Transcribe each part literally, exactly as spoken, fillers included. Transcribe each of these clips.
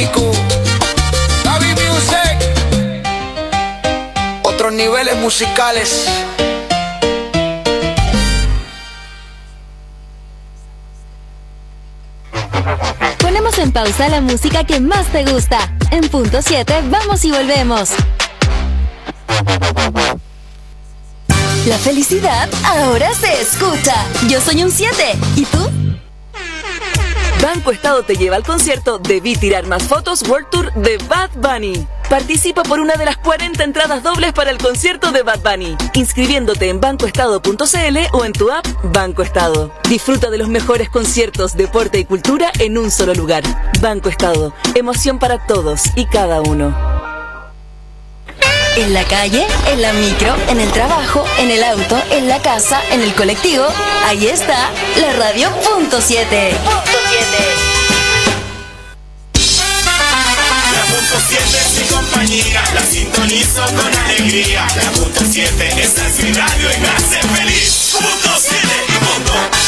Atómico, Gaby Music, otros niveles musicales. Ponemos en pausa la música que más te gusta. En punto siete, vamos y volvemos. La felicidad ahora se escucha. Yo soy un siete. ¿Y tú? Banco Estado te lleva al concierto Debí Tirar Más Fotos World Tour de Bad Bunny. Participa por una de las cuarenta entradas dobles para el concierto de Bad Bunny, inscribiéndote en banco estado punto c l o en tu app Banco Estado. Disfruta de los mejores conciertos, deporte y cultura en un solo lugar. Banco Estado, emoción para todos y cada uno. En la calle, en la micro, en el trabajo, en el auto, en la casa, en el colectivo, ahí está la radio punto siete. Punto siete. La punto siete es mi compañía, la sintonizo con alegría. La punto siete, esta es mi radio y me hace feliz. Punto siete y punto.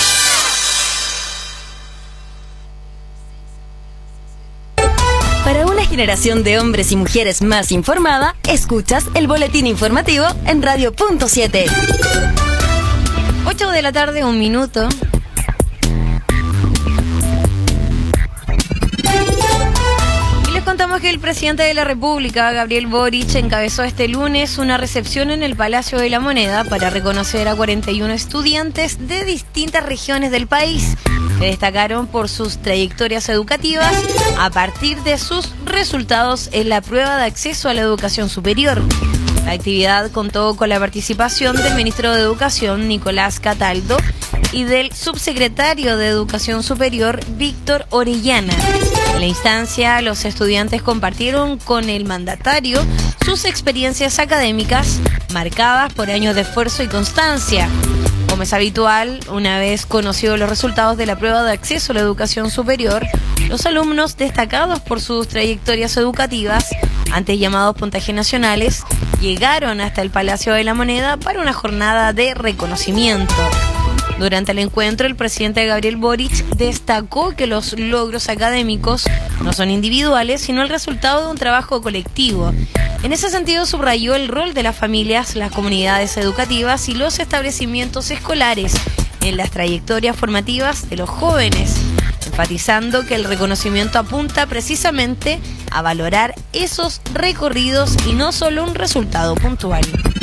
Para una generación de hombres y mujeres más informada, escuchas el boletín informativo en radio punto siete. ocho de la tarde, un minuto. Y les contamos que el presidente de la República, Gabriel Boric, encabezó este lunes una recepción en el Palacio de la Moneda para reconocer a cuarenta y uno estudiantes de distintas regiones del país que destacaron por sus trayectorias educativas a partir de sus resultados en la prueba de acceso a la educación superior. La actividad contó con la participación del ministro de Educación, Nicolás Cataldo, y del subsecretario de Educación Superior, Víctor Orellana. En la instancia, los estudiantes compartieron con el mandatario sus experiencias académicas marcadas por años de esfuerzo y constancia. Como es habitual, una vez conocidos los resultados de la prueba de acceso a la educación superior, los alumnos destacados por sus trayectorias educativas, antes llamados puntajes nacionales, llegaron hasta el Palacio de la Moneda para una jornada de reconocimiento. Durante el encuentro, el presidente Gabriel Boric destacó que los logros académicos no son individuales, sino el resultado de un trabajo colectivo. En ese sentido, subrayó el rol de las familias, las comunidades educativas y los establecimientos escolares en las trayectorias formativas de los jóvenes, enfatizando que el reconocimiento apunta precisamente a valorar esos recorridos y no solo un resultado puntual.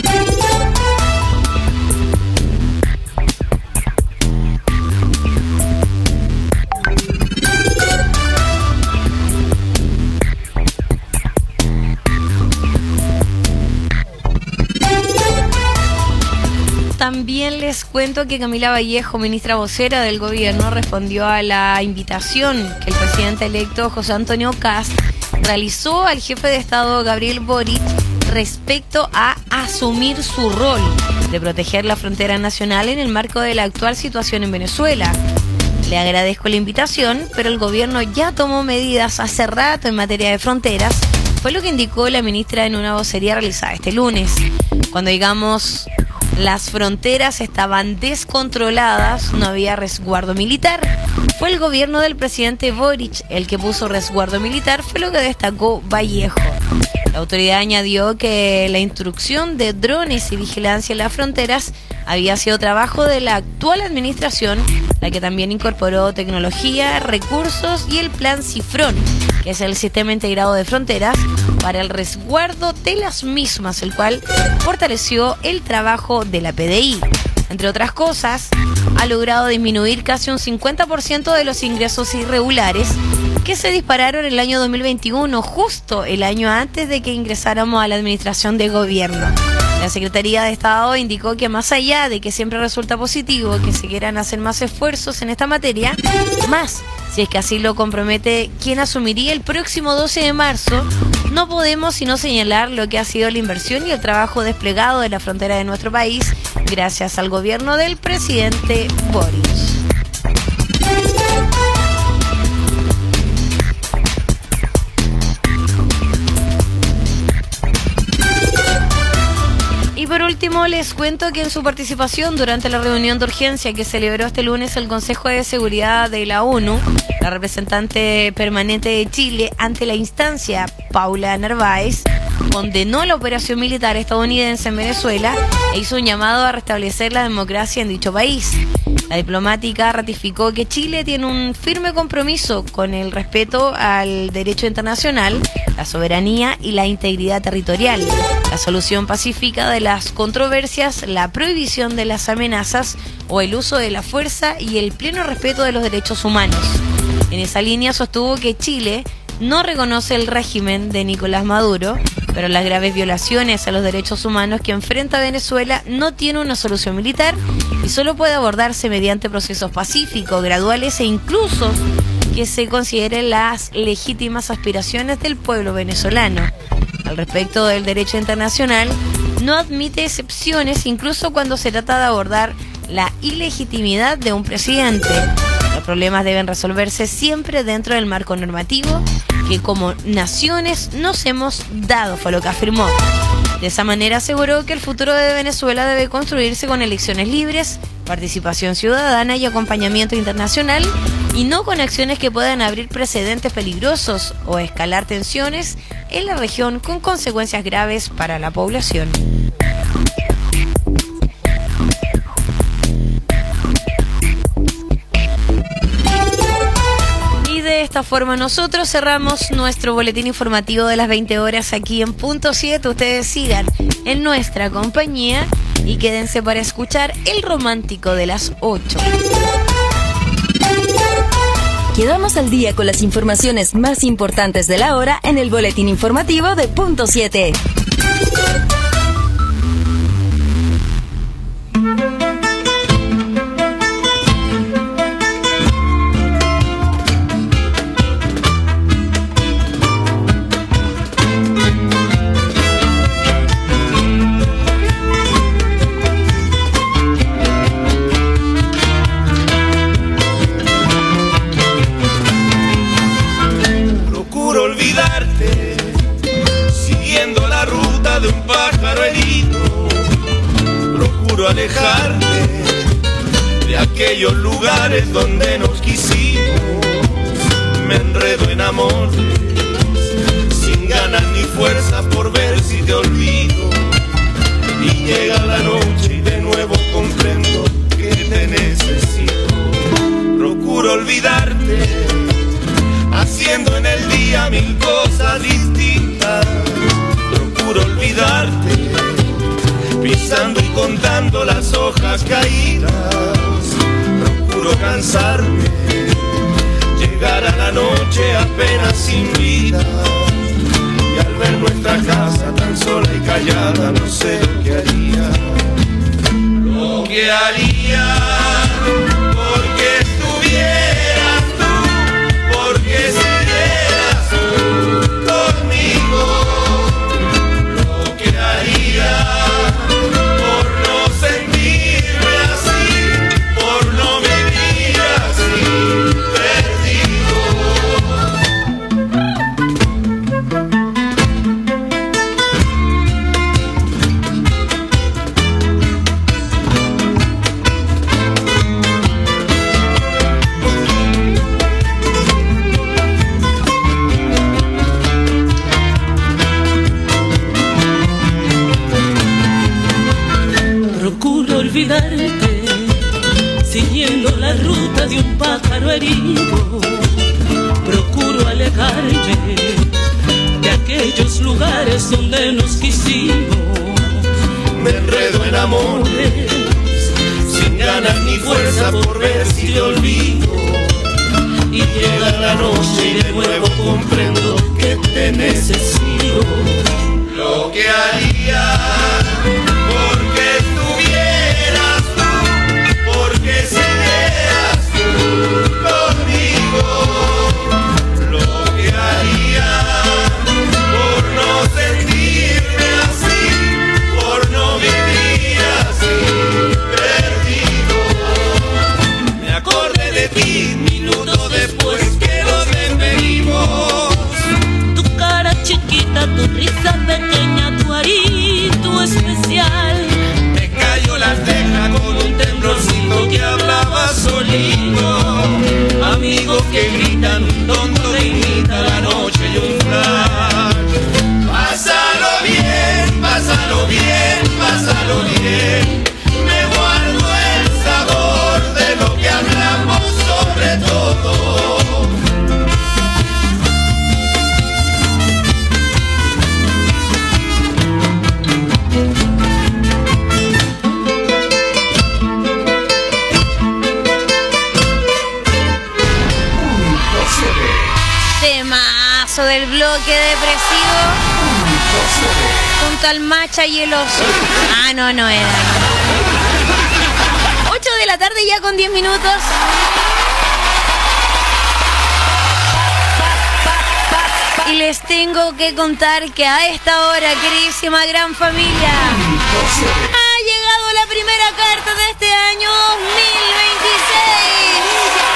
También les cuento que Camila Vallejo, ministra vocera del gobierno, respondió a la invitación que el presidente electo José Antonio Kast realizó al jefe de Estado Gabriel Boric respecto a asumir su rol de proteger la frontera nacional en el marco de la actual situación en Venezuela. Le agradezco la invitación, pero el gobierno ya tomó medidas hace rato en materia de fronteras, fue lo que indicó la ministra en una vocería realizada este lunes. Cuando digamos las fronteras estaban descontroladas, no había resguardo militar. Fue el gobierno del presidente Boric el que puso resguardo militar, fue lo que destacó Vallejo. La autoridad añadió que la instrucción de drones y vigilancia en las fronteras había sido trabajo de la actual administración, la que también incorporó tecnología, recursos y el plan Cifrón, que es el Sistema Integrado de Fronteras, para el resguardo de las mismas, el cual fortaleció el trabajo de la P D I. Entre otras cosas, ha logrado disminuir casi un cincuenta por ciento de los ingresos irregulares que se dispararon en el año dos mil veintiuno, justo el año antes de que ingresáramos a la administración de gobierno. La Secretaría de Estado indicó que más allá de que siempre resulta positivo que se quieran hacer más esfuerzos en esta materia, más si es que así lo compromete quien asumiría el próximo doce de marzo, no podemos sino señalar lo que ha sido la inversión y el trabajo desplegado de la frontera de nuestro país gracias al gobierno del presidente Boric. último, les cuento que en su participación durante la reunión de urgencia que celebró este lunes el Consejo de Seguridad de la ONU, la representante permanente de Chile ante la instancia, Paula Narváez, condenó la operación militar estadounidense en Venezuela e hizo un llamado a restablecer la democracia en dicho país. La diplomática ratificó que Chile tiene un firme compromiso con el respeto al derecho internacional, la soberanía y la integridad territorial, la solución pacífica de las controversias, la prohibición de las amenazas o el uso de la fuerza y el pleno respeto de los derechos humanos. En esa línea sostuvo que Chile no reconoce el régimen de Nicolás Maduro, pero las graves violaciones a los derechos humanos que enfrenta Venezuela no tiene una solución militar y solo puede abordarse mediante procesos pacíficos, graduales e incluso que se consideren las legítimas aspiraciones del pueblo venezolano. Al respecto del derecho internacional, no admite excepciones incluso cuando se trata de abordar la ilegitimidad de un presidente. Los problemas deben resolverse siempre dentro del marco normativo que como naciones nos hemos dado, fue lo que afirmó. De esa manera aseguró que el futuro de Venezuela debe construirse con elecciones libres, participación ciudadana y acompañamiento internacional, y no con acciones que puedan abrir precedentes peligrosos o escalar tensiones en la región con consecuencias graves para la población. De esta forma nosotros cerramos nuestro boletín informativo de las veinte horas aquí en Punto siete. Ustedes sigan en nuestra compañía y quédense para escuchar el romántico de las ocho. Quedamos al día con las informaciones más importantes de la hora en el boletín informativo de Punto siete. Alejarte de aquellos lugares donde nos quisimos. Me enredo en amores sin ganas ni fuerza por ver si te olvido. Y llega la noche y de nuevo comprendo que te necesito. Procuro olvidarte haciendo en el día mil cosas distintas. Procuro olvidarte pisando y contando las hojas caídas. Procuro cansarme, llegar a la noche apenas sin vida. Y al ver nuestra casa tan sola y callada, no sé lo que haría. Lo que haría porque estuvieras tú, porque siguieras tú conmigo. Lo que haría olvidarte, siguiendo la ruta de un pájaro herido. Procuro alejarme de aquellos lugares donde nos quisimos. Me enredo en amores sin ganas ni fuerza por ver si te olvido. Y llega la noche y de nuevo comprendo que te necesito. Lo que haría porque estuvieras tú, porque siguieras tú conmigo. Lo que haría por no sentirme así, por no vivir así, perdido. Me acordé de ti minutos después que nos despedimos. Tu cara chiquita, tu risa pequeña, tu arito especial. amigo, amigos que gritan, un tonto le imita la noche y un flash. Pásalo bien, pásalo bien, pásalo bien. Me guardo el sabor de lo que hablamos sobre todo. Temazo del bloque depresivo junto al Macha y el Oso. Ah, no, no era. ocho de la tarde ya con diez minutos. Y les tengo que contar que a esta hora, queridísima gran familia, ha llegado la primera carta de este año dos mil veintiséis.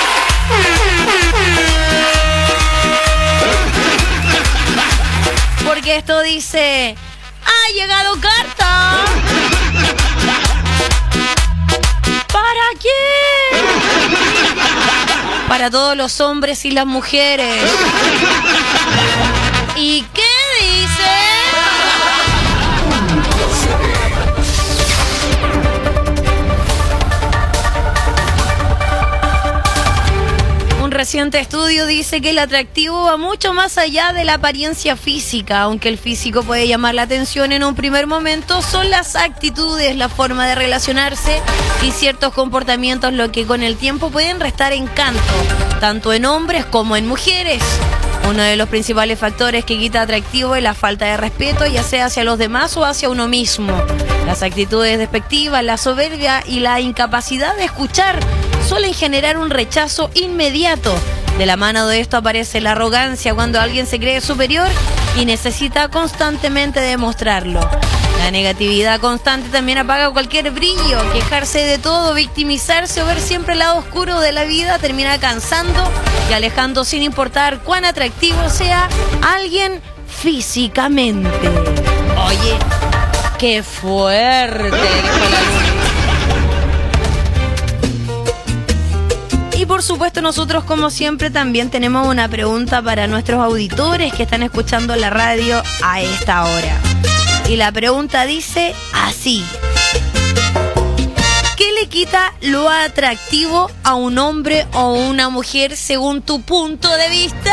Porque esto dice: ha llegado carta. ¿Para quién? Para todos los hombres y las mujeres. ¿Y qué dice? Un reciente estudio dice que el atractivo va mucho más allá de la apariencia física. Aunque el físico puede llamar la atención en un primer momento, son las actitudes, la forma de relacionarse y ciertos comportamientos lo que con el tiempo pueden restar encanto, tanto en hombres como en mujeres. Uno de los principales factores que quita atractivo es la falta de respeto, ya sea hacia los demás o hacia uno mismo. Las actitudes despectivas, la soberbia y la incapacidad de escuchar suelen generar un rechazo inmediato. De la mano de esto aparece la arrogancia, cuando alguien se cree superior y necesita constantemente demostrarlo. La negatividad constante también apaga cualquier brillo. Quejarse de todo, victimizarse o ver siempre el lado oscuro de la vida termina cansando y alejando, sin importar cuán atractivo sea alguien físicamente. Oye, qué fuerte. Y por supuesto nosotros, como siempre, también tenemos una pregunta para nuestros auditores que están escuchando la radio a esta hora. Y la pregunta dice así: ¿qué le quita lo atractivo a un hombre o una mujer según tu punto de vista?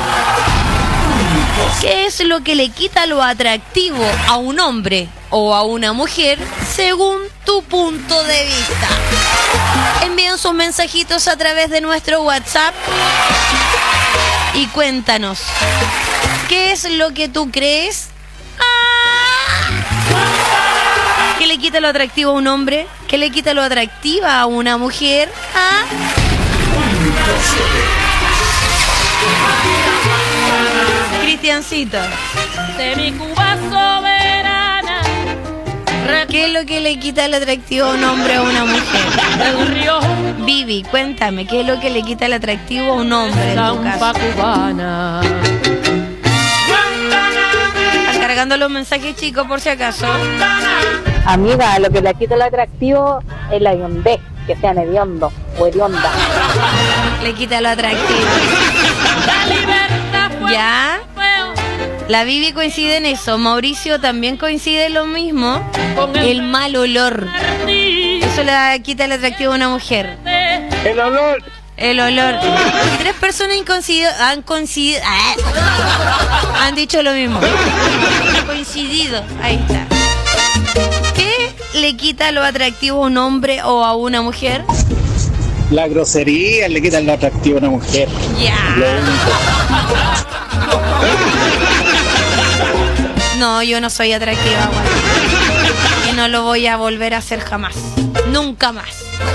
¿Qué es lo que le quita lo atractivo a un hombre o a una mujer según tu punto de vista? Envíen sus mensajitos a través de nuestro WhatsApp y cuéntanos, ¿qué es lo que tú crees? ¿Qué le quita lo atractivo a un hombre? ¿Qué le quita lo atractiva a una mujer? ¿Ah? Cristiancito. De mi Cuba soberana. ¿Qué es lo que le quita el atractivo a un hombre o a una mujer? Vivi, cuéntame, ¿qué es lo que le quita el atractivo a un hombre en tu caso? Cubana. Están cargando los mensajes, chicos, por si acaso. Amiga, lo que le quita el atractivo es la hediondez, que sean hediondo o hedionda. Le quita lo atractivo. ¿Ya? La Vivi coincide en eso. Mauricio también coincide en lo mismo. El mal olor. Eso le quita el atractivo a una mujer. El olor. El olor. Y tres personas coincidido, han coincidido. ¡Ah! Han dicho lo mismo. Coincidido. Ahí está. ¿Qué le quita lo atractivo a un hombre o a una mujer? La grosería le quita lo atractivo a una mujer. Ya. No, yo no soy atractiva, güey. Y no lo voy a volver a hacer jamás. Nunca más.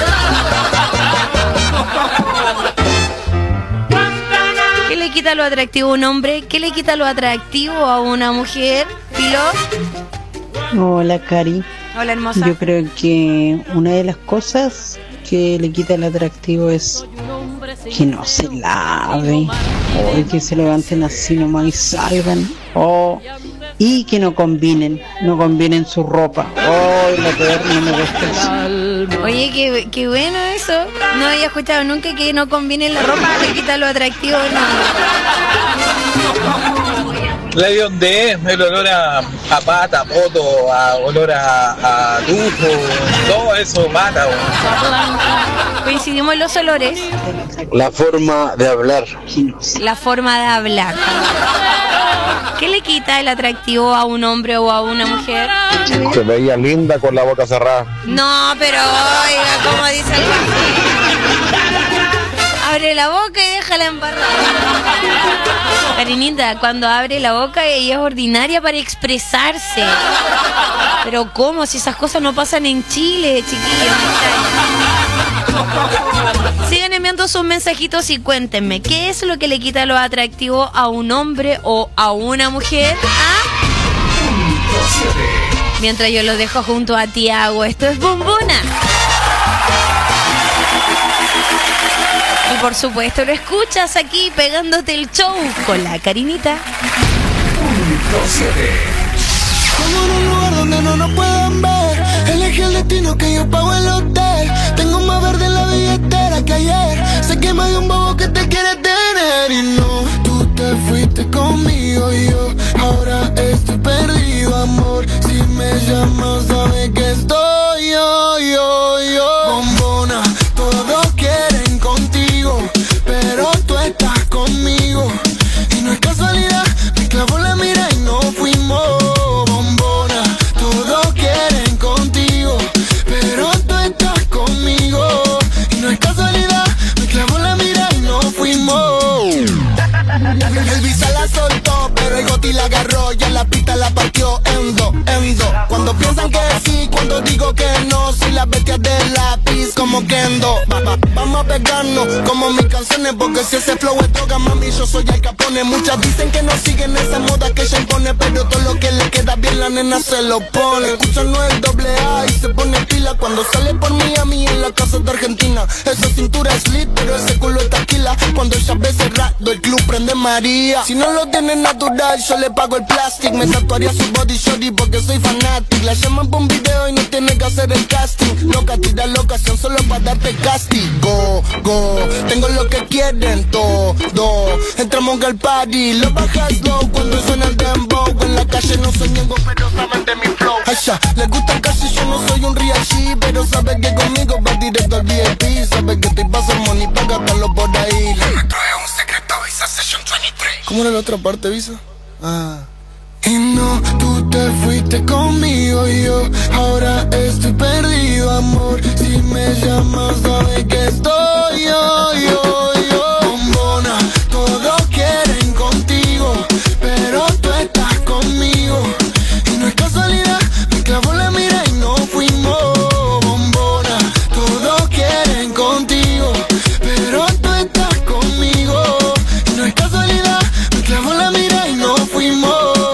¿Qué le quita lo atractivo a un hombre? ¿Qué le quita lo atractivo a una mujer? ¿Pilo? Hola, Cari. Hola, hermosa. Yo creo que una de las cosas que le quita el atractivo es que no se lave. Hoy que se levanten así nomás y salgan. Oh, y que no combinen, no combinen su ropa. Oh, lo peor, no me gusta eso. Oye, qué, qué bueno eso. No había escuchado nunca que no combine la ropa, le quita lo atractivo. No. La hediondez, el olor a, a pata, a poto, a olor a, a tufo, todo eso mata. Bueno. Coincidimos en los olores. La forma de hablar. La forma de hablar. ¿Qué le quita el atractivo a un hombre o a una mujer? Se veía linda con la boca cerrada. No, pero oiga, como dice el abre la boca y déjala embarrada. Karinita, cuando abre la boca ella es ordinaria para expresarse. Pero ¿cómo? Si esas cosas no pasan en Chile, chiquillos. Sigan enviando sus mensajitos y cuéntenme, ¿qué es lo que le quita lo atractivo a un hombre o a una mujer? ¿Ah? Mientras yo lo dejo junto a Tiago, esto es Bombona. Y por supuesto lo escuchas aquí pegándote el show con la Karinita. Como en un lugar donde no nos puedan ver, elegí el destino que yo pago el hotel. Tengo más verde en la billetera que ayer. Sé que me dio un bobo que te quiere tener. Y no, tú te fuiste conmigo y yo ahora estoy perdido, amor. Si me llamas sabes que estoy yo, yo, yo. Bombona, todos quieren contigo, pero tú estás conmigo. Y no es casualidad, me clavó la mira y no fuimos. El visa la soltó, pero el goti la agarró, ya la pista la partió en dos, en dos. Cuando piensan que sí, cuando digo que no, soy la bestia de lápiz como Kendo. Va, va, vamos a pegarnos como mis canciones, porque si ese flow es droga, mami, yo soy el Capone. Muchas dicen que no siguen esa moda que ella impone, pero todo lo que le queda bien la nena se lo pone. Escucha no es el doble A y se pone pila cuando sale por Miami en la casa de Argentina. Esa cintura es lit, pero ese culo es taquila. Cuando ella ve cerrado el club prende María. Si no lo tiene natural, yo le pago el plástico. Me tatuaría su body shorty porque soy fanático. La llaman por un video y no tiene que hacer el casting. Loca, tira la ocasión solo para darte castigo. Go, tengo lo que quieren todo. Entramos al party, lo bajas low cuando suena el dembow. En la calle no soy ñengo, pero saben de mi flow. Ay, ya, les gusta casi, yo no soy un real G, pero saben que conmigo va directo al V I P. Saben que te paso money para gastarlo por ahí. Le metro es un secreto, Visa Session veintitrés. ¿Cómo era la otra parte, Visa? Ah. Y no, tú te fuiste conmigo y yo ahora estoy perdido, amor. Si me llamas sabes que estoy yo, yo, yo. Bombona, todos quieren contigo, pero tú estás conmigo. Y no es casualidad, me clavó la mira y no fuimos. Bombona, todos quieren contigo, pero tú estás conmigo. Y no es casualidad, me clavó la mira y no fuimos.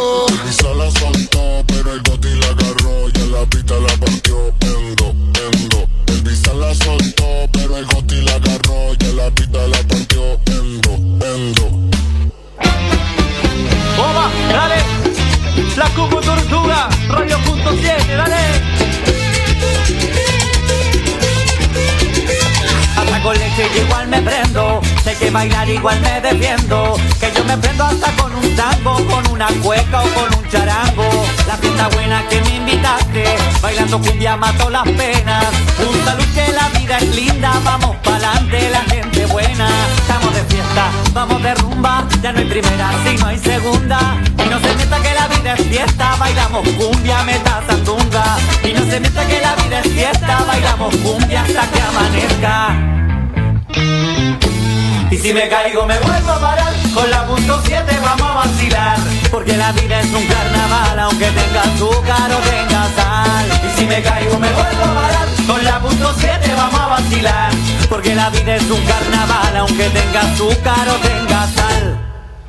La Cuco Tortuga, Radio punto siete, dale. Hasta con leche que igual me prendo, sé que bailar igual me defiendo, que yo me prendo hasta con un tango, con una cueca o con un charango. La fiesta buena que me invitaste, bailando cumbia mato las penas. Un salud que la vida es linda, vamos pa'lante la gente buena. Estamos de fiesta, vamos de rumba, ya no hay primera, sino hay segunda. Y no se meta que la vida es fiesta, bailamos cumbia, meta sandunga. Y no se meta que la vida es fiesta, bailamos cumbia hasta que amanezca. Y si me caigo me vuelvo a parar, con la punto siete vamos a vacilar. Porque la vida es un carnaval, aunque tenga azúcar o tenga sal. Y si me caigo me vuelvo a parar, con la punto siete vamos a vacilar. Porque la vida es un carnaval, aunque tenga azúcar o tenga sal.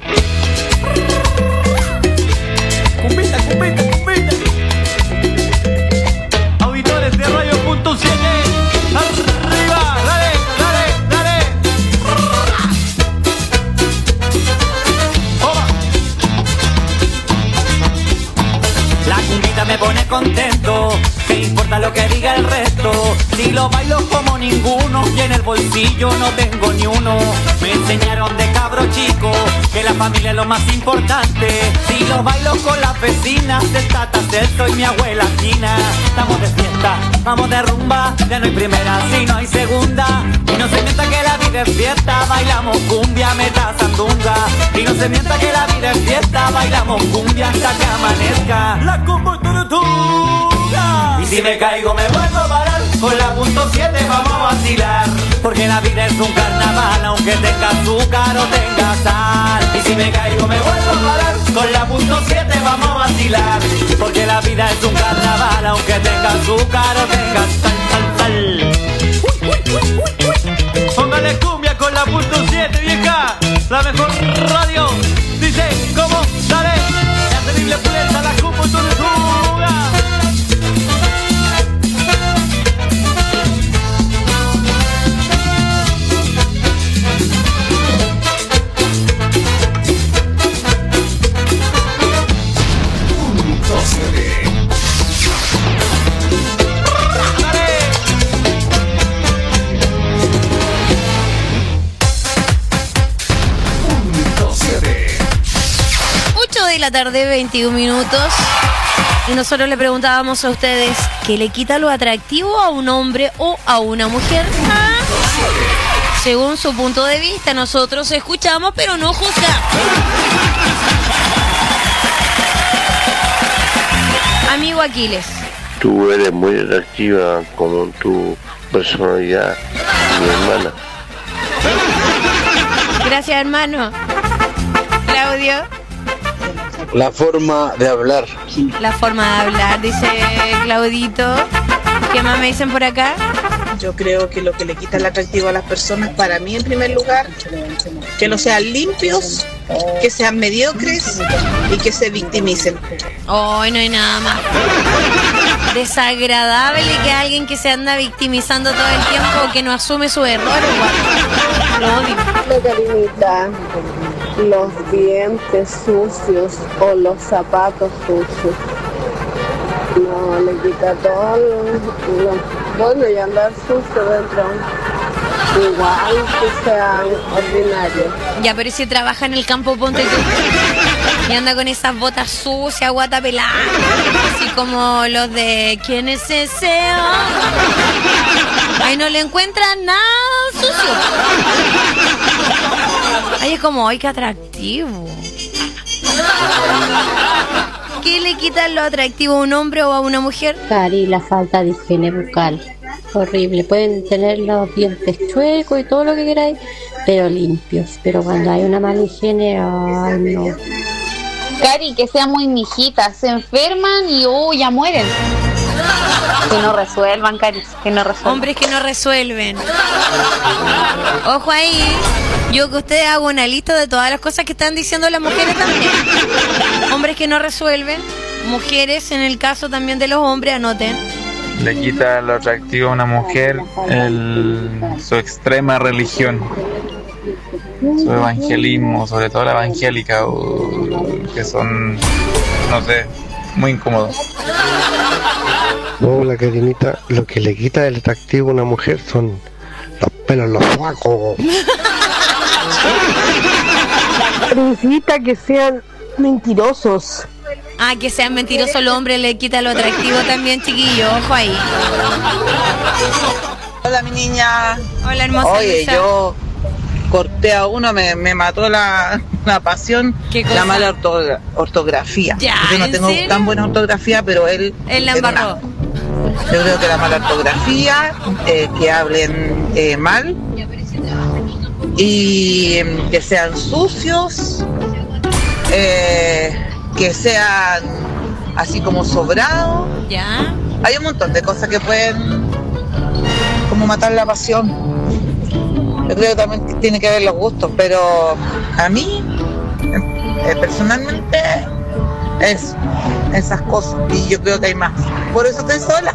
Cumbita, cumbita, cumbita. Auditores de Radio punto siete, arriba, dale, dale, dale. contento. ¿Qué importa lo que diga el resto? Si lo bailo como ninguno y en el bolsillo no tengo ni uno. Me enseñaron de cabro chico que la familia es lo más importante. Si lo bailo con las vecinas del Tata Celso y mi abuela Gina. Estamos de fiesta, vamos de rumba, ya no hay primera, si no hay segunda. Y no se mienta que la vida es fiesta, bailamos cumbia, meta sandunga. Y no se mienta que la vida es fiesta, bailamos cumbia hasta que amanezca. La compostura. Y si me caigo me vuelvo a parar, con la punto siete vamos a vacilar. Porque la vida es un carnaval, aunque tenga azúcar o tenga sal. Y si me caigo me vuelvo a parar, con la punto siete vamos a vacilar. Porque la vida es un carnaval, aunque tenga azúcar o tenga sal, sal, sal. Póngale cumbia con la punto siete, vieja, la mejor radio. Dice, ¿cómo? Dale, la terrible pureza, la compostura. De la tarde, veintiún minutos. Y nosotros le preguntábamos a ustedes, ¿qué le quita lo atractivo a un hombre o a una mujer? ¿Ah? Según su punto de vista, nosotros escuchamos, pero no juzgamos. Amigo Aquiles. Tú eres muy atractiva como tu personalidad, mi hermana. Gracias, hermano. Claudio. La forma de hablar. La forma de hablar, dice Claudito. ¿Qué más me dicen por acá? Yo creo que lo que le quita el atractivo a las personas, para mí en primer lugar, que no sean limpios, que sean mediocres y que se victimicen. Hoy oh, no hay nada más desagradable que alguien que se anda victimizando todo el tiempo o que no asume sus errores. Lo odio. La carinita, los dientes sucios o los zapatos sucios. No, le quita todo lo, lo, bueno, y andar sucio dentro. Igual que sean ordinarios. Ya, pero si trabaja en el campo, ponte tú. Y anda con esas botas sucias, guata pelada. Así como los de ¿quién es ese? Ahí no le encuentran nada sucio. Ahí es como, ¡ay, qué atractivo! ¿Qué le quita lo atractivo a un hombre o a una mujer? Cari, la falta de higiene bucal. Horrible. Pueden tener los dientes chuecos y todo lo que queráis, pero limpios. Pero cuando hay una mala higiene, ay, no. Cari, que sean muy mijitas, se enferman y uh, ya mueren. Que no resuelvan, Cari, que no resuelvan. Hombres que no resuelven. Ojo ahí, yo que ustedes hago una lista de todas las cosas que están diciendo las mujeres también. Hombres que no resuelven, mujeres en el caso también de los hombres, anoten. Le quita lo atractivo a una mujer el, su extrema religión, su evangelismo, sobre todo la evangélica, que son, no sé, muy incómodos. No, la carinita, lo que le quita el atractivo a una mujer son los pelos, los flacos. Necesita que sean mentirosos. Ah, que sean mentirosos los hombres le quita lo atractivo también, chiquillo. Ojo ahí. Hola, mi niña. Hola, hermosa. Oye, Luisa. yo corté a uno, me, me mató la, la pasión, la mala orto, ortografía. Ya, yo no tengo serio? tan buena ortografía, pero él... Él la embarró. Yo creo que la mala ortografía, eh, que hablen eh, mal y eh, que sean sucios, eh, que sean así como sobrados. Ya. Hay un montón de cosas que pueden como matar la pasión. Yo creo que también tiene que ver los gustos, pero a mí eh, personalmente es esas cosas, y yo creo que hay más. Por eso estoy sola.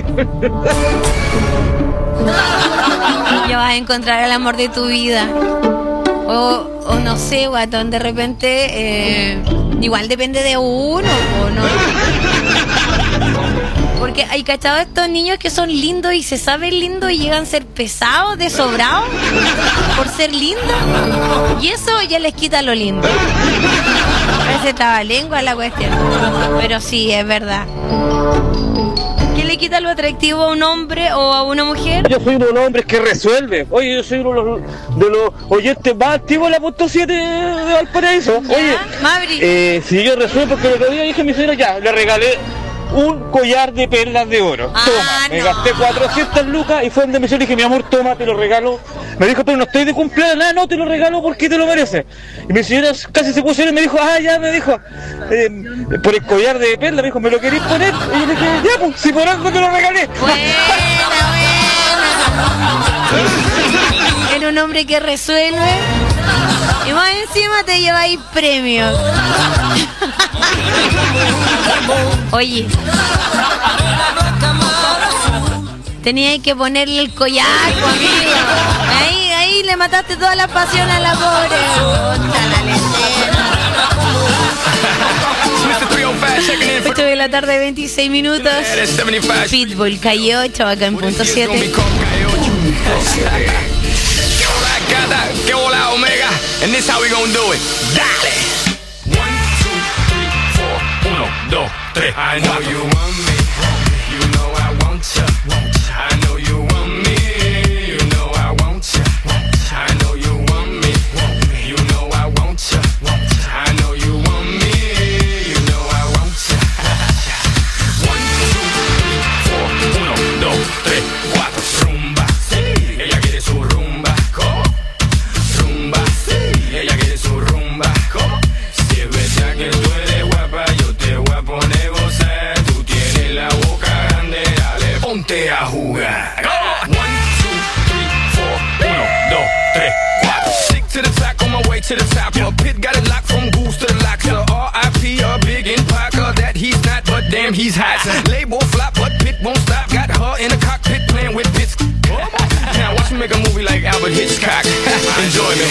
Ya vas a encontrar el amor de tu vida. O, o no sé, guatón, de repente eh, igual depende de uno o no. Porque hay cachado estos niños que son lindos y se saben lindos y llegan a ser pesados, desobrados por ser lindos. Y eso ya les quita lo lindo. Parece trabalengua la cuestión. Pero sí, es verdad. ¿Qué le quita lo atractivo a un hombre o a una mujer? Yo soy uno de los hombres que resuelve. Oye, yo soy uno de los, de los oyentes más activos de la punto siete de Valparaíso. Oye, Mavri. Eh, si yo resuelvo, porque el otro día dije a mi señora, ya, le regalé un collar de perlas de oro. Ah, toma, me no. gasté cuatrocientas lucas y fue donde mi señora y dije, mi amor, toma, te lo regalo. Me dijo, pero no estoy de cumpleaños, nada, no, te lo regalo porque te lo mereces. Y mi señora casi se puso y me dijo, ah, ya, me dijo, eh, por el collar de perlas, me dijo, ¿me lo querés poner? Y yo le dije, ya, pues, si por algo te lo regalé. Buena, buena. Era un hombre que resuelve y más encima te lleváis premios. Oye, tenía que ponerle el collar, amigo. Ahí, ahí le mataste toda la pasión a la pobre. Puta, la leyenda. ocho de la tarde, veintiséis minutos. Pitbull, Calle ocho, acá en punto siete. Que hola Omega, and this how we gonna do it. Dale. One, two, three, four. Uno, dos, tres. I know you want me. You know I want you. I know you want me. You know I want you. I know you want me. You know I want you. I know you want me. You know I want you. One, two, three, four. Uno, dos, tres, cuatro. Rumba. Sí. Ella quiere su rumba. ¿Cómo? Rumba, sí. Ella quiere su rumba. ¿Cómo? Si es verdad que tú eres guapa, yo te voy a poner gozar. Tú tienes la boca grande, dale, ponte a jugar. One, two, three, four. Uno, dos, tres, cuatro. Stick to the track on my way to the top. Your pit got it locked from goose to the lock. So R I P a big in Parker that he's not, but damn he's hot. Label flop, but Pit won't stop. Got her in the cockpit playing with bits. Now watch me make a movie like Albert Hitchcock. Enjoy me.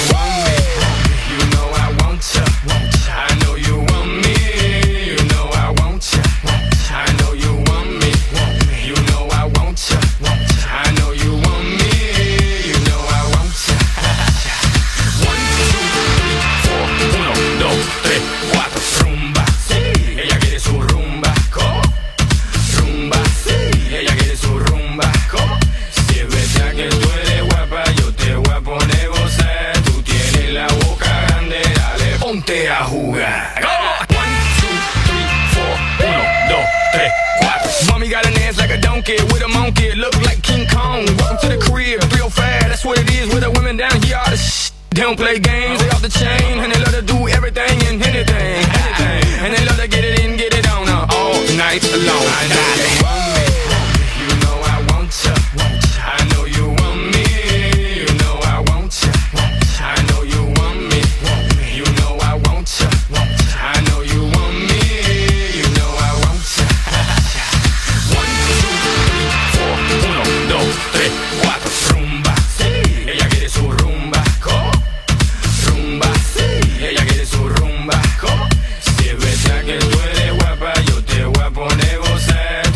You know I want you. I know you want me. You know I want you. I know you want me. You know I want you. I know you want me. You know I want you. One, two, three, four. Uno, dos, tres, cuatro. Rumba, sí. Ella quiere su rumba. ¿Cómo? Rumba, sí. Ella quiere su rumba. ¿Cómo? Si es verdad que tú eres guapa, yo te voy a poner gozar. Tú tienes la boca grande, dale, ponte a jugar. One, two, three, four. Uno, dos, tres, cuatro. Mommy got an ass like a donkey with a monkey. Look like King Kong. Welcome to the crib, three oh five. That's what it is with the women down here. All the shit. They don't play games, they off the chain. And they love to do everything and anything, anything. And they love to get it in, get it on uh, all night long. I know you want me. You know I want you. I know you want me. You know I want you. I know you want me. You know I want you. I know you want me. You know I want you. One, two, three, four. Uno, dos, tres, cuatro. Rumba, sí. Ella quiere su rumba. ¿Cómo? Rumba, sí. Ella quiere su rumba. ¿Cómo? Si es verdad que tú eres guapa, yo te voy a poner gozar.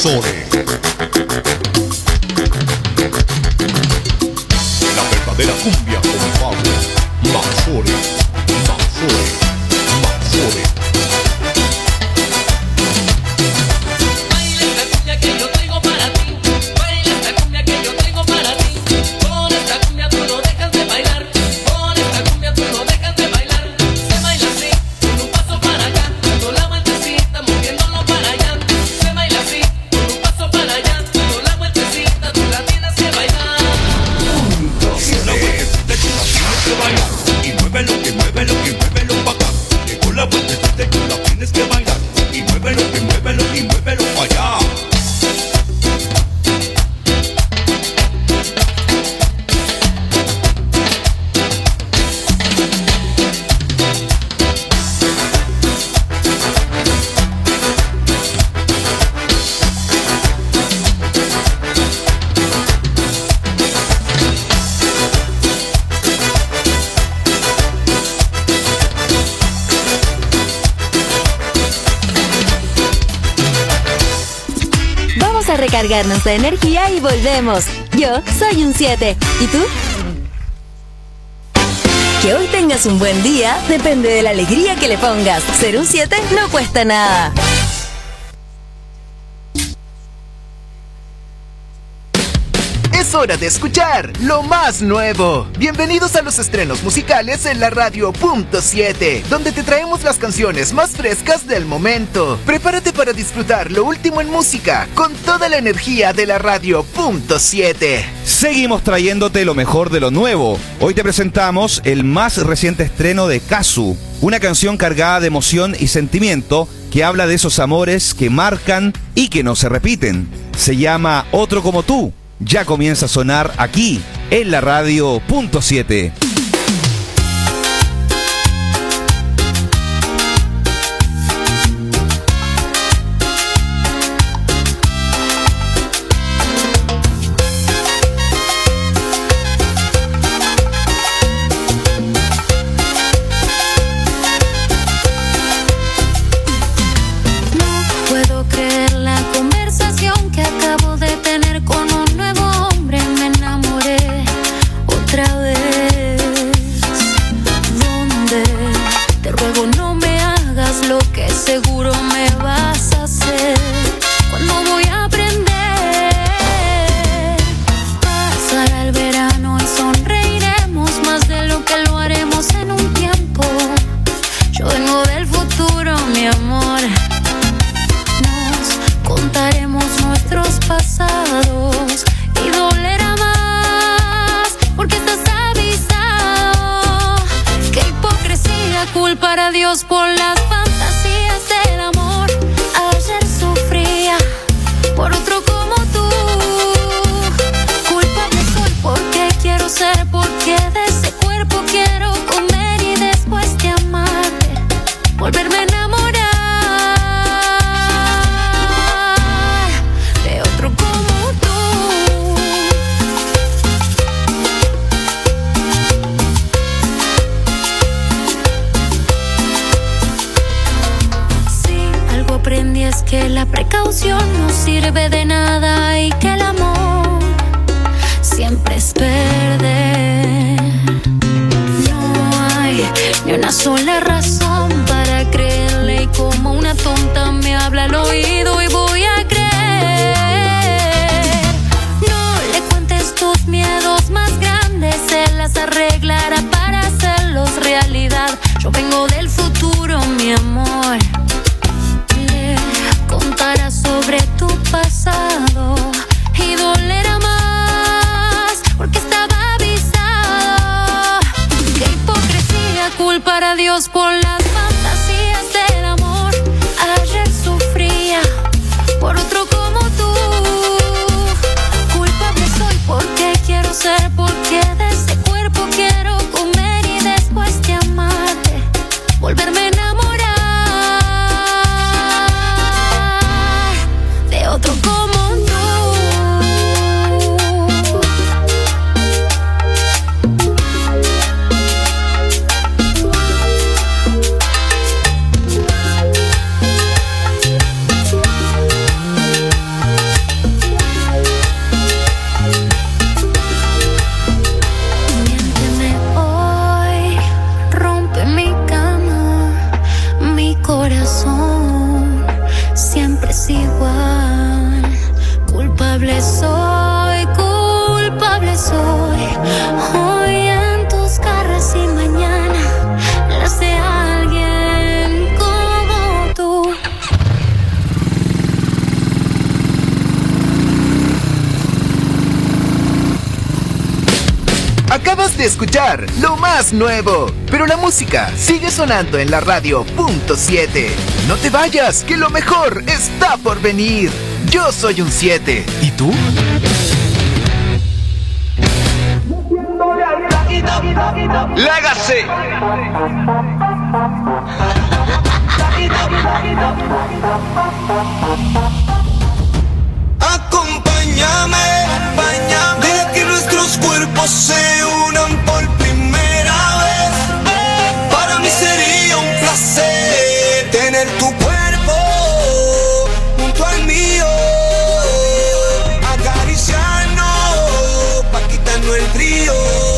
Mazzone. La verdadera cumbia con Pablo Mazzone, Mazzone, Mazzone. Baila esta cumbia que yo traigo para ti. Baila esta cumbia que yo traigo para ti. Con esta cumbia tú no dejas de bailar. Con esta cumbia tú no dejas de bailar. Se baila así, con un paso para acá, dando la vueltecita, moviéndolo para allá. Se baila así, con un paso para allá, dando la vueltecita, tú la tienes que bailar. La vueltecita tú la tienes que bailar. Y muévelo, que muévelo, que muévelo pa' acá. Que con la vueltecita tú la tienes que bailar. Y muévelo, que muévelo, y muévelo pa' allá. Vamos a recargarnos de energía y volvemos. Yo soy un siete. ¿Y tú? Que hoy tengas un buen día depende de la alegría que le pongas. Ser un siete no cuesta nada. Es hora de escuchar lo más nuevo. Bienvenidos a los estrenos musicales en la radio punto siete, donde te traemos las canciones más frescas del momento. Prepárate para disfrutar lo último en música con toda la energía de la radio punto siete. Seguimos trayéndote lo mejor de lo nuevo. Hoy te presentamos el más reciente estreno de Kazu, una canción cargada de emoción y sentimiento que habla de esos amores que marcan y que no se repiten. Se llama Otro como tú. Ya comienza a sonar aquí, en la radio punto siete. No puedo creer la conversación que acabo de tener con un nuevo hombre. Me enamoré otra vez. ¿Dónde? Te ruego no me hagas lo que seguro me vas a hacer. ¿Cuándo voy a aprender? Pasará el verano y sonreiremos más de lo que lo haremos en un tiempo. Yo vengo del futuro, mi amor. Contaremos nuestros pasados y dolerá más porque estás avisado. Qué hipocresía culpar a Dios por las fantasías del amor. Ayer sufría por otro como tú. Culpable soy porque quiero ser, porque de ese cuerpo quiero comer y después de amarte volverme a enamorar. Aprendí es que la precaución no sirve de nada y que el amor siempre es perder. No hay ni una sola razón para creerle y como una tonta me habla al oído y voy a creer. No le cuentes tus miedos más grandes, él las arreglará para hacerlos realidad. Yo vengo del futuro, mi amor. Contará sobre tu pasado y dolerá más porque estaba avisado. Qué hipocresía culpar a Dios por las fantasías del amor. Ayer sufría por otro como tú. Culpable soy porque quiero ser, porque de ese cuerpo quiero comer y después de amarte volverme a enamorar. Otro como tú. Acabas de escuchar lo más nuevo, pero la música sigue sonando en la radio punto siete. No te vayas, que lo mejor está por venir. Yo soy un siete. ¿Y tú? ¡Lágase! Acompáñame, acompáñame, deja que nuestros cuerpos se unan por primera vez. Para mí sería un placer tener tu cuerpo junto al mío, acariciarnos pa' quitarnos el frío,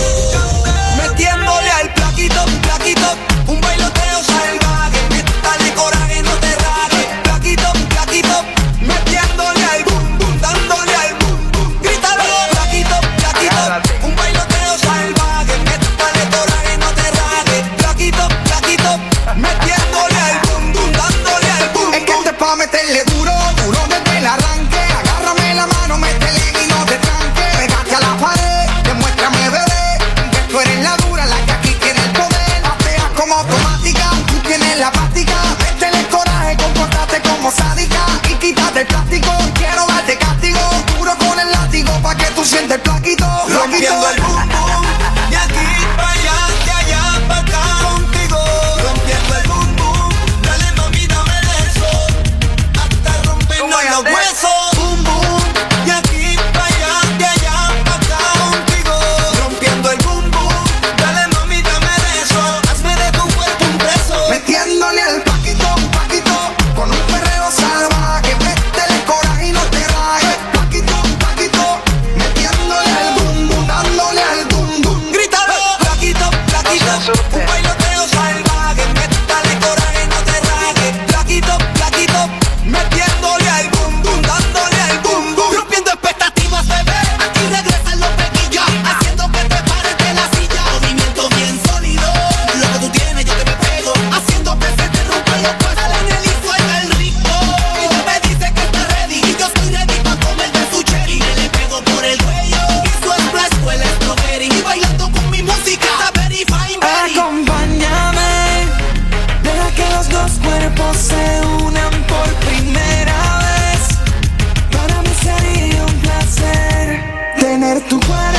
metiéndole al plaquito, plaquito, un bailoteo salvaje, métale coraje, no te rajes, plaquito, plaquito, metiéndole al boom, boom, dándole al boom, boom, grítalo, plaquito, plaquito, un bailoteo salvaje, métale coraje, no te rajes, plaquito, plaquito, metiéndole al boom, boom, dándole al boom, es que este es pa' meterle duro, duro desde el arranque, agárrame la mano, métele y no te tranque, pégate a la pared, demuéstrame bebé, que tú eres la dura, la que aquí tiene el poder, pateas como automática, tú tienes la práctica, métele coraje, comportate como sádica, y quítate el plástico, quiero darte castigo, duro con el látigo, pa' que tú sientes el plaquito, rompiendo el boom boom, de aquí pa' allá, de allá pa' acá, contigo, rompiendo el boom boom, dale mami, dame de eso, hasta rompernos los huesos, boom boom, de aquí pa' allá, de allá pa' acá, contigo, rompiendo el boom boom, dale mami, dame de eso, hazme de tu cuerpo un beso, metiéndole al paquito, paquito, con un perreo salvaje, métele coraje y no te rajes, paquito, paquito, metiéndole al boom boom, dándole al boom boom, grítalo, plaquito, plaquito, un bailoteo salvaje, métale coraje, no te rajes, plaquito, plaquito, metiéndole al boom boom, dándole al boom boom, rompiendo expectativas, bebé, aquí regresan los pequillos, haciendo que te pares de la silla, movimiento bien sólido, lo que tú tienes yo te me pego, haciendo que se te rompan los huesos, dale en el y suelta el rico, y tú me dices que estás ready, y yo estoy ready pa' comerte su cherry, me le pego por el cuello, y su splash fue el strawberry, y bailando con mi música, está very fine, very. Acompáñame, deja que los dos cuerpos se unan por primera vez, para mí sería un placer tener tu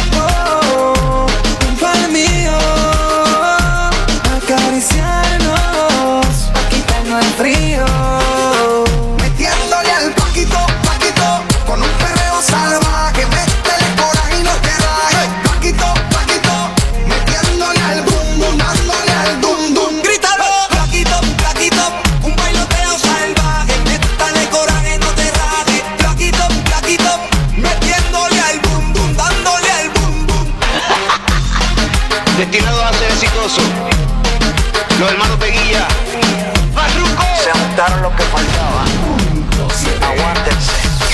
cuerpo junto al mío, acariciarnos, pa' quitarnos el frío, metiéndole al paquito, paquito, con un perreo salvaje, métele coraje y no te rajes, paquito, paquito, metiéndole al boom boom, dándole al boom boom, grítalo, plaquito, plaquito, un bailoteo salvaje, métale coraje, no te rajes, plaquito, plaquito, metiéndole al boom boom, dándole al boom boom. Destinados a ser exitosos, los hermanos Peguilla, Farruko, se juntaron los que faltaban. Aguántense.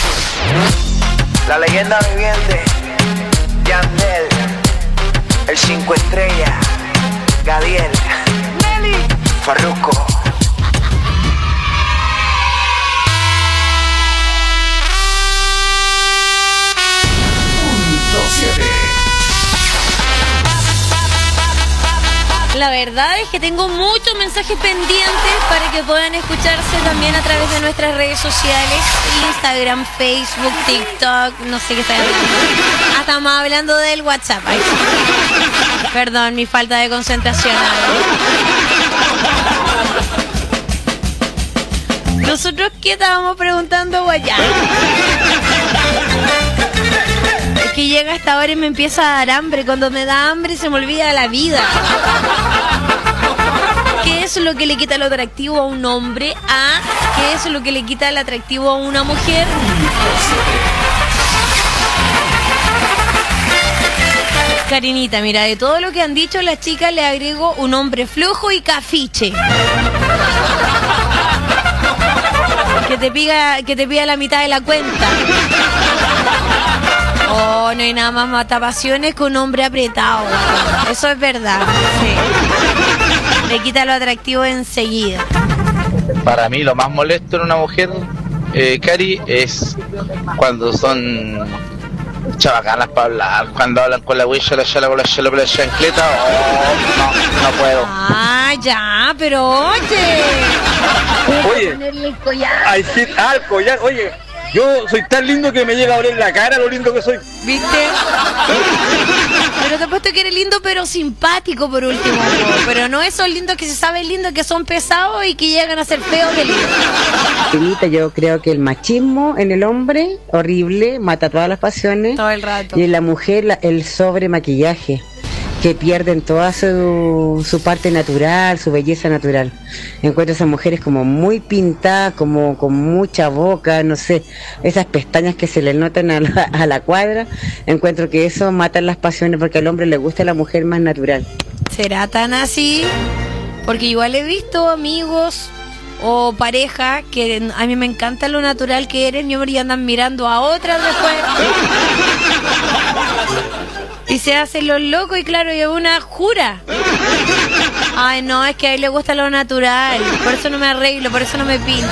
La leyenda viviente, Yandel, el cinco estrellas, Gadiel, Nelly, Farruko. La verdad es que tengo muchos mensajes pendientes para que puedan escucharse también a través de nuestras redes sociales, Instagram, Facebook, TikTok, no sé qué está hablando. Ah, estamos hablando del WhatsApp. Ay, perdón, mi falta de concentración. ¿Nosotros qué estábamos preguntando, Guayá? Es que llega esta hora y me empieza a dar hambre. Cuando me da hambre se me olvida la vida. ¿Qué es lo que le quita el atractivo a un hombre? A, ¿qué es lo que le quita el atractivo a una mujer? Karinita, mira, de todo lo que han dicho las chicas le agrego un hombre flojo y cafiche. Que te pida, que te pida la mitad de la cuenta. Oh, no hay nada más matapasiones que un hombre apretado. Eso es verdad. Sí. Le quita lo atractivo enseguida. Para mí lo más molesto en una mujer, eh, Cari, es cuando son chavacanas para hablar. Cuando hablan con la huilla, la chala, con la chala, con la chancleta, oh, no, no puedo. Ah, ya, pero oye. Oye, Ponerle el collar. ay, sí, ah, el collar, oye, yo soy tan lindo que me llega a oler la cara lo lindo que soy. ¿Viste? Pero te he puesto que eres lindo, pero simpático por último. Pero no esos lindos que se saben lindos, que son pesados y que llegan a ser feos de lindos. Finita, yo creo que el machismo en el hombre, horrible, mata todas las pasiones. Todo el rato. Y en la mujer, la- el sobre maquillaje, que pierden toda su, su parte natural, su belleza natural. Encuentro a esas mujeres como muy pintadas, como con mucha boca, no sé, esas pestañas que se le notan a la, a la cuadra. Encuentro que eso mata las pasiones porque al hombre le gusta la mujer más natural. ¿Será tan así? Porque igual he visto amigos o pareja que a mí me encanta lo natural que eres, mi hombre, y andan mirando a otras después. Y se hacen los locos y claro, y una jura. Ay, no, es que a él le gusta lo natural. Por eso no me arreglo, por eso no me pinto.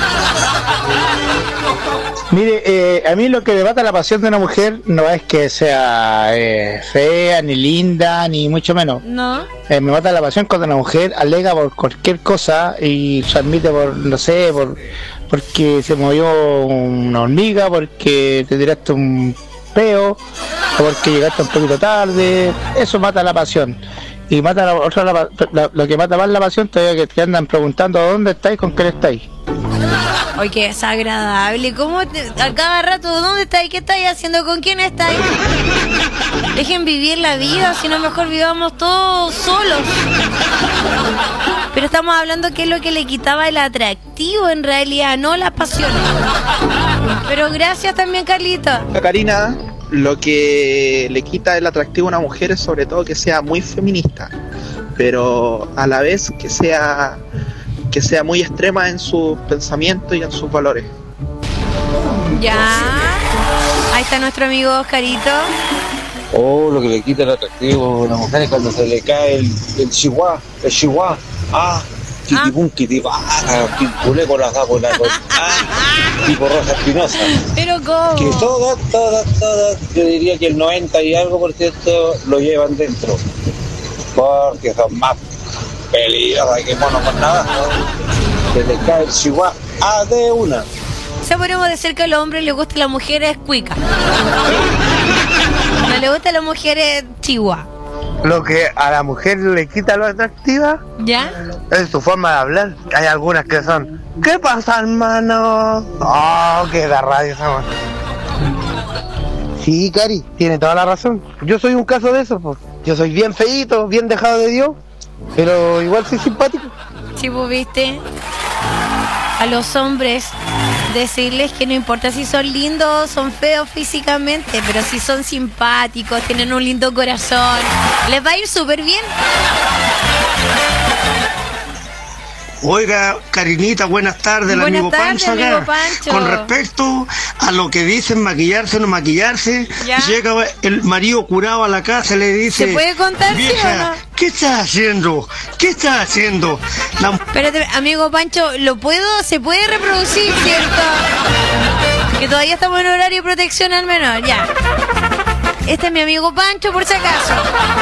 Mire, eh, a mí lo que debata la pasión de una mujer no es que sea eh, fea, ni linda, ni mucho menos. ¿No? Eh, me mata la pasión cuando una mujer alega por cualquier cosa y transmite por, no sé, por porque se movió una hormiga, porque te tiraste un peo, o porque llegaste un poquito tarde. Eso mata la pasión. Y mata la otra, la, la, lo que mata más la pasión todavía, que te andan preguntando dónde estáis, con quién estáis. Oye, qué desagradable. ¿Cómo te- a cada rato, dónde estáis? ¿Qué estáis haciendo? ¿Con quién estáis? Dejen vivir la vida, si no mejor vivamos todos solos. Pero estamos hablando que es lo que le quitaba el atractivo en realidad, no las pasiones. Pero gracias también, Carlita. A Karina, lo que le quita el atractivo a una mujer es sobre todo que sea muy feminista, pero a la vez que sea que sea muy extrema en sus pensamientos y en sus valores. Ya. Ahí está nuestro amigo Oscarito. Oh, lo que le quita el atractivo a una mujer es cuando se le cae el, el chihuahua, el chihuahua. Ah, kitipum, kitipaja, culé con las con la con, ah, tipo Rosa Espinosa. Pero ¿cómo? Que todas, todas, todas, yo diría que el noventa y algo por ciento lo llevan dentro. Porque son más peligrosas que mono con nada. Se le cae el chihuahua, ah, de una. O sea, podemos decir que a los hombres les gusta a las mujeres cuicas. No le gusta a las mujeres chihuahua. Lo que a la mujer le quita lo atractiva ¿Ya? es su forma de hablar. Hay algunas que son, ¿qué pasa, hermano? Oh, que da radio esa man. Sí, Cari, tiene toda la razón. Yo soy un caso de eso, pues. Yo soy bien feíto, bien dejado de Dios, pero igual soy simpático. Sí, pues viste. A los hombres decirles que no importa si son lindos o son feos físicamente, pero si son simpáticos, tienen un lindo corazón, les va a ir súper bien. Oiga, Karinita, buenas tardes, el Buenas amigo tardes, Pancho acá. amigo Pancho. Con respecto a lo que dicen maquillarse o no maquillarse, ¿Ya? llega el marido curado a la casa y le dice: ¿Se puede contar, sí vieja, o no? ¿qué estás haciendo? ¿Qué estás haciendo? La... Espérate, amigo Pancho, ¿lo puedo? ¿Se puede reproducir, cierto? Que todavía estamos en horario de protección al menor, ya. Este es mi amigo Pancho, por si acaso.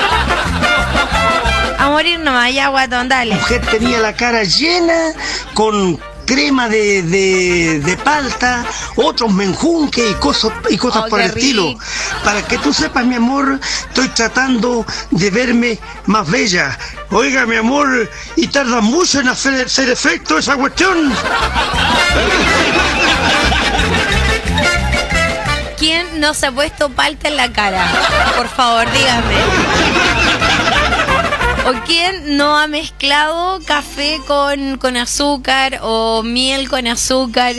A morir nomás, ya, guatón, dale. La mujer tenía la cara llena con crema de, de, de palta, otros menjunques y cosas, y cosas Oh, por qué el estilo. rico. Para que tú sepas, mi amor, estoy tratando de verme más bella. Oiga, mi amor, y tarda mucho en hacer, hacer efecto esa cuestión. ¿Quién no se ha puesto palta en la cara? Por favor, dígame. ¿O quién no ha mezclado café con, con azúcar o miel con azúcar?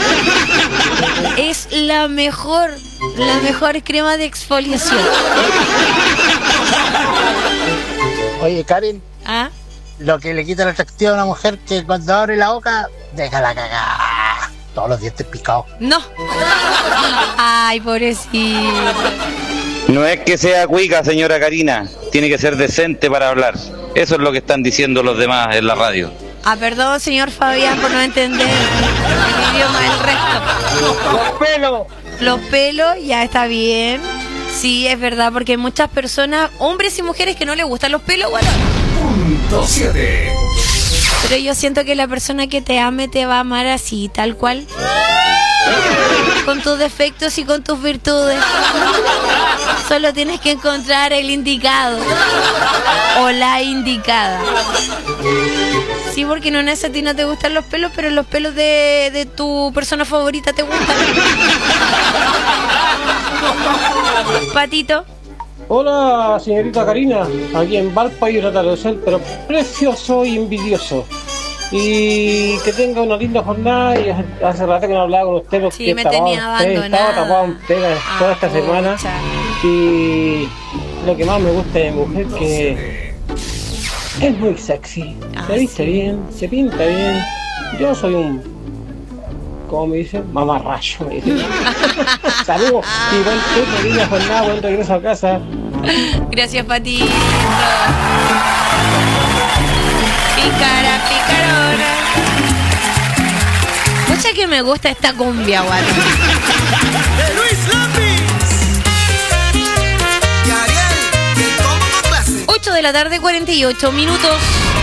Es la mejor, la mejor crema de exfoliación. Oye, Karen, ¿Ah? lo que le quita el atractivo a una mujer que cuando abre la boca, deja la cagada. Todos los dientes picados. No. Ay, pobrecito. No es que sea cuica, señora Karina, tiene que ser decente para hablar. Eso es lo que están diciendo los demás en la radio. Ah, perdón, señor Fabián, por no entender el idioma del resto. Los pelos. Los pelos, ya está bien. Sí, es verdad, porque hay muchas personas, hombres y mujeres, que no les gustan los pelos, bueno. Punto siete. Pero yo siento que la persona que te ame te va a amar así, tal cual. Con tus defectos y con tus virtudes. Solo tienes que encontrar el indicado. O la indicada. Sí, porque no es a ti no te gustan los pelos, pero los pelos de, de tu persona favorita te gustan. Patito. Hola, señorita Karina. Aquí en Valpo hay un atardecer, pero precioso y envidioso. Y que tenga una linda jornada. Y hace rato que no hablaba con usted porque Sí, me estaba, tenía abandonada. estaba tapado en pega toda esta semana. pucha. Y lo que más me gusta de mi mujer que es muy sexy. Se viste bien, se pinta bien. Yo soy un, ¿cómo me dicen? Mamarracho, me dicen. Saludos y buen turno, linda jornada, buen regreso a casa. Gracias, Patito. Picara, picarona. Escucha que me gusta esta cumbia, guato. De Luis Lápiz y Ariel, que como clase. ocho de la tarde, cuarenta y ocho minutos.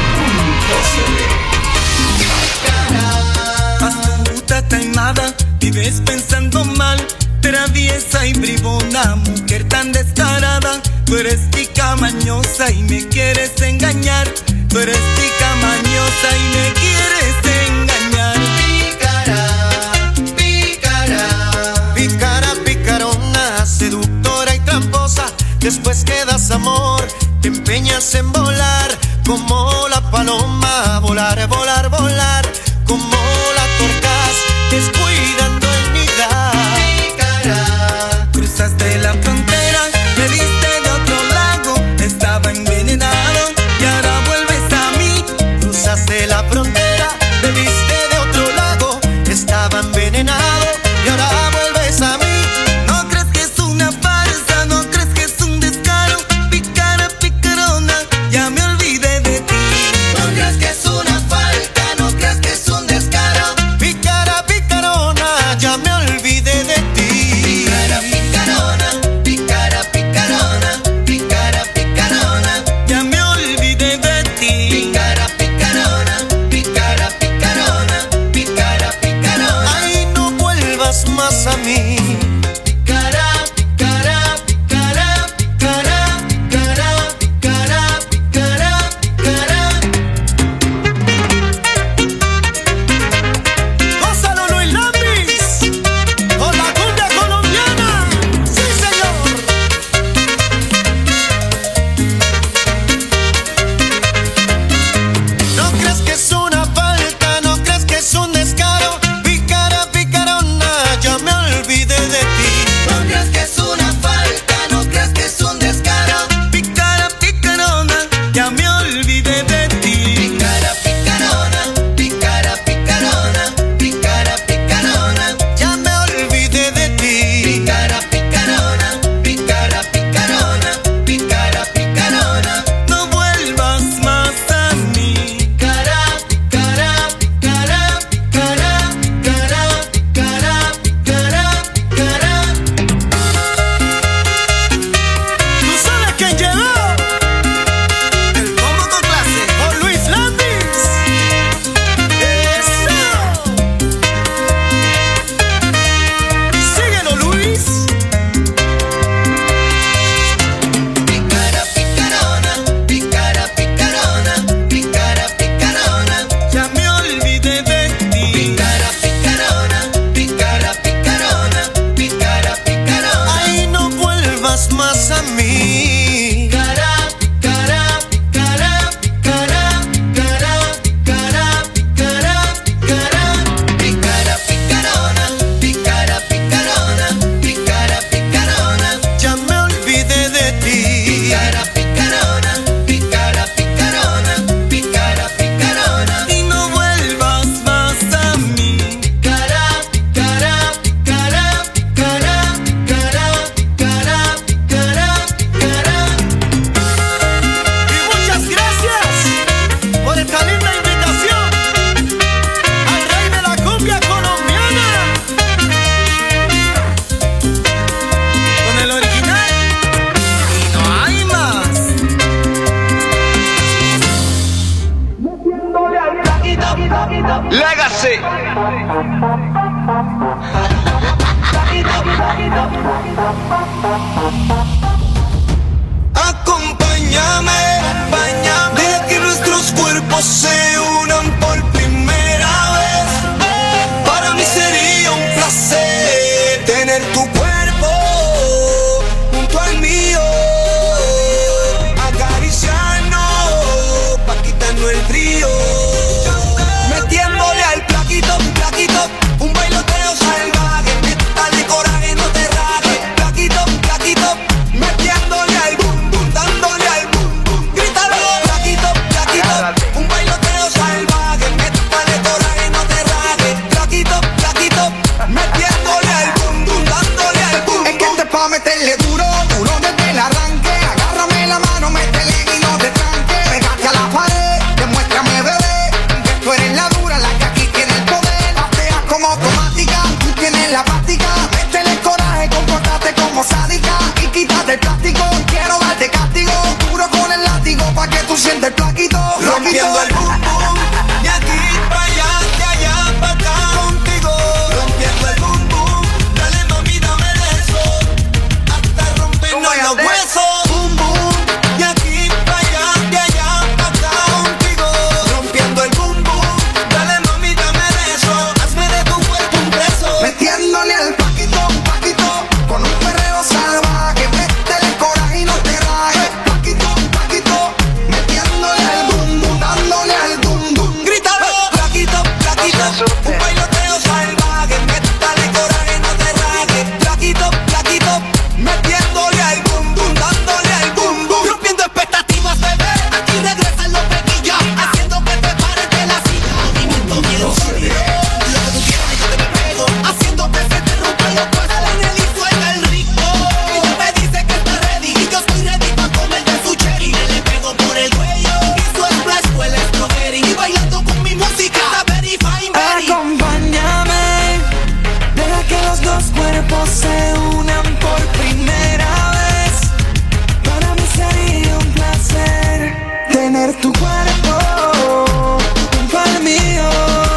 Astuta, taimada, vives pensando mal, traviesa y bribona, mujer tan descarada. Tú eres tica mañosa y me quieres engañar. Tú eres tica mañosa y me quieres engañar. Pícara, pícara, pícara, picarona, seductora y tramposa. Después que das amor, te empeñas en volar como la paloma. Volar, volar, volar, como la torcaz, descuidando el nidar. Pícara, cruzaste la frontera, me viste de otro lago, estaba envenenado y ahora vuelves a mí. Cruzaste la frontera, me viste de otro lago, estaba envenenado y ahora vuelves a mí. No crees que es una farsa, no crees que es un descaro. Picara, picarona, ya me olvidé de ti. No crees que es una falta, no crees que es un descaro. Legacy. Acompáñame, acompáñame, deja que nuestros cuerpos se unan por primera vez. Para mí sería un placer tener tu cuerpo junto al mío, acariciarnos pa' quitarnos el frío, metiéndole al plaquito, plaquito, un bailoteo salvaje, métale coraje, no te rajes, plaquito, plaquito, metiéndole al boom, boom, dándole al boom, boom, grítalo, plaquito, plaquito, un bailoteo salvaje, métale coraje, no te rajes, plaquito, plaquito, metiéndole al boom, boom, dándole al boom, boom. Es que este es pa' meterle duro, duro desde el arranque, agárrame la mano, métele y no te tranques, pégate a la pared, demuéstrame bebé, que tú eres la dura, la que aquí tiene el poder, pateas como automática, tú tienes la práctica, métele coraje, comportate como sádica, y quítate el plástico, quiero darte castigo, duro con el látigo, pa' que tú sientes el plaquito, rompiendo el boom boom, de aquí pa' allá, de allá pa' acá, contigo, rompiendo el boom boom, dale mami, dame de eso, hasta rompernos los huesos, boom boom, de aquí pa' allá, de allá pa' acá, contigo, rompiendo el boom boom, dale mami, dame de eso, hazme de tu cuerpo un preso, metiéndole al paquito, paquito, con un perreo salvaje, métele coraje y no te rajes, paquito, paquito, metiéndole al boom boom, dándole al boom boom, grítalo, plaquito, plaquito, un bailoteo salvaje, métale coraje, no te rajes, plaquito, plaquito, metiéndole al boom boom, dándole al boom boom, rompiendo expectativas, bebé, aquí regresan los pequillas, haciendo que te pares de la silla, movimiento bien sólido, lo que tú quieras yo te me pego, haciendo que se te rompan los cuernos, en el y suelta el rico, ella me dice que está ready, y yo estoy ready pa' comer de su cherry, me le pego por el cuello, y su splash fue el strawberry, y bailando con mi música, está very fine, very. Acompáñame, deja que los dos cuerpos se unan por primera vez, para mí sería un placer tener tu cuerpo junto al mío,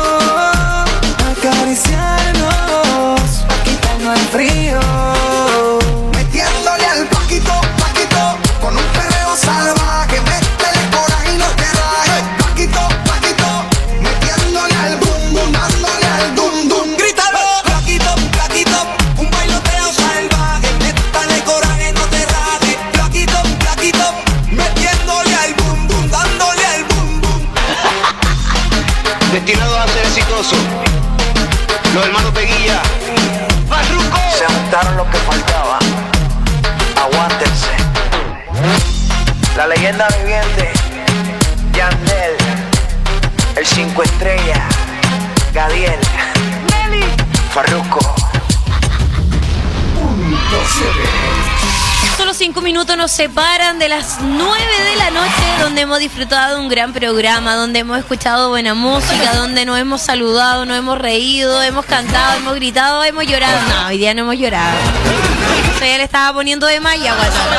acariciarnos, pa' quitarnos el frío, metiéndole al paquito, paquito, con un perreo salvaje, métele coraje y no te rajes, paquito, paquito, metiéndole al boom boom, dándole al dum dum, grítalo, plaquito, plaquito, un bailoteo salvaje, métale coraje, no te rajes, plaquito, plaquito, metiéndole al boom boom, dándole al boom boom. Destinados a ser exitosos. Los hermanos Peguilla. Farruko. Se juntaron lo que faltaba. Aguántense. La leyenda viviente. Yandel. El cinco estrellas. Gadiel. Nelly. Farruko. Solo cinco minutos nos separan de las nueve de la noche, donde hemos disfrutado de un gran programa, donde hemos escuchado buena música, donde nos hemos saludado, nos hemos reído, hemos cantado, hemos gritado, hemos llorado. No, hoy día no hemos llorado. O sea, ya le estaba poniendo de malla,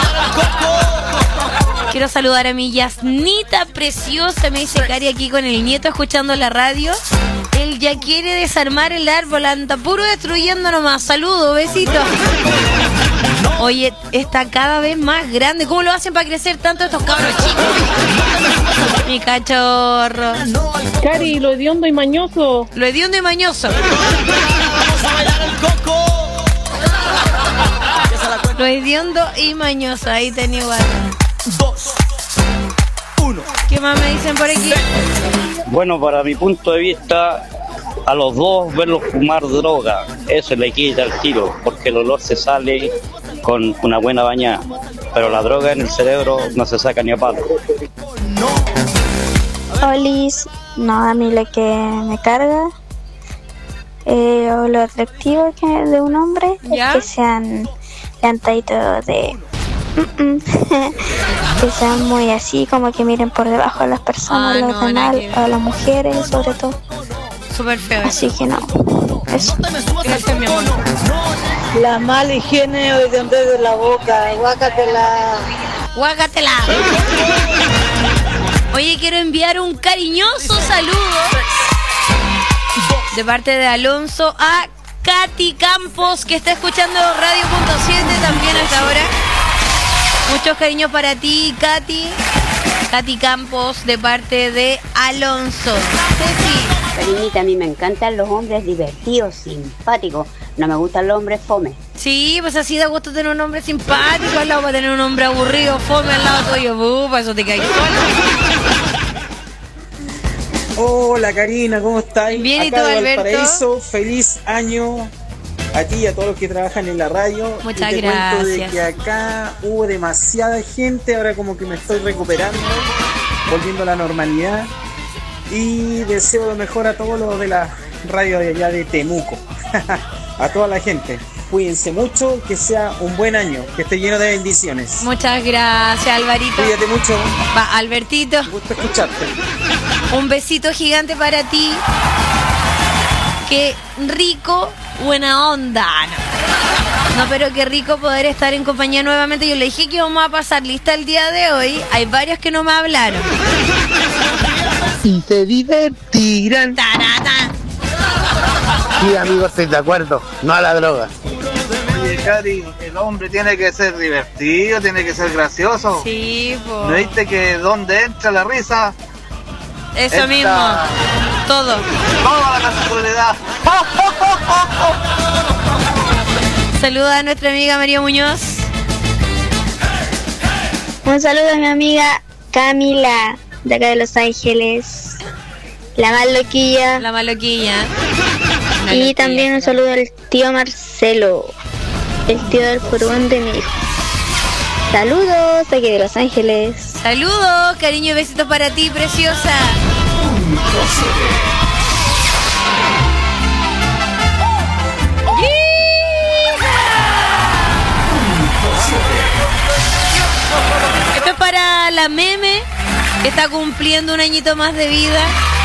Quiero saludar a mi Yasnita preciosa, me dice Cari aquí con el nieto escuchando la radio. Él ya quiere desarmar el árbol, anda puro destruyendo nomás. Saludos, besitos. Oye, está cada vez más grande. ¿Cómo lo hacen para crecer tanto estos cabros chicos? Mi cachorro. Cari, lo hediondo y mañoso. Lo hediondo y mañoso. Lo hediondo y mañoso. Ahí tenía igual. Dos, uno. ¿Qué más me dicen por aquí? Bueno, para mi punto de vista, a los dos verlos fumar droga, eso le quita el tiro, porque el olor se sale con una buena bañada, pero la droga en el cerebro no se saca ni a palo. Olis, no, a mí lo que me carga eh, o lo atractivo que de un hombre ¿ya? Es que sean levantaditos de que sean muy así, como que miren por debajo a las personas, ah, los no, demás, a las mujeres sobre todo. Súper feo. Así que no, eso. Gracias, mi amor. La mala higiene de de la boca, guácatela. Guácatela. Oye, quiero enviar un cariñoso saludo de parte de Alonso a Katy Campos, que está escuchando Radio Punto siete también hasta ahora. Muchos cariños para ti, Katy. Katy Campos, de parte de Alonso. Ceci. Carinita, a mí me encantan los hombres divertidos, simpáticos. No me gustan los hombres fome. Sí, pues así da gusto tener un hombre simpático al lado, para tener un hombre aburrido, fome al lado tuyo. Uh, para eso te caes solo. Hola Karina, ¿cómo estás? Bien, ¿y tú, Acá de Alberto? Valparaíso, feliz año a ti y a todos los que trabajan en la radio. Muchas y te gracias. cuento de que acá hubo demasiada gente, ahora como que me estoy recuperando, volviendo a la normalidad. Y deseo lo mejor a todos los de la radio de allá de Temuco. A toda la gente. Cuídense mucho, que sea un buen año, que esté lleno de bendiciones. Muchas gracias, Alvarito. Cuídate mucho. Va, Albertito. Me gusta escucharte. Un besito gigante para ti. Qué rico, buena onda. No, pero qué rico poder estar en compañía nuevamente. Yo le dije que íbamos a pasar lista el día de hoy. Hay varios que no me hablaron. Y se divertirán. Tarata. Sí, amigo, estoy de acuerdo. No a la droga. Oye, Cari, el hombre tiene que ser divertido, tiene que ser gracioso. Sí, po. ¿No viste que donde entra la risa? Eso entra mismo. Todo. Toda la naturalidad. Saluda a nuestra amiga María Muñoz. Un saludo a mi amiga Camila, de acá de Los Ángeles. La más loquilla. La más loquilla. Y loquilla, también un saludo al tío Marcelo, el tío del furgón de mi hijo. Saludos, aquí de Los Ángeles. Saludos, cariño y besitos para ti, preciosa. Esto es para la meme, que está cumpliendo un añito más de vida.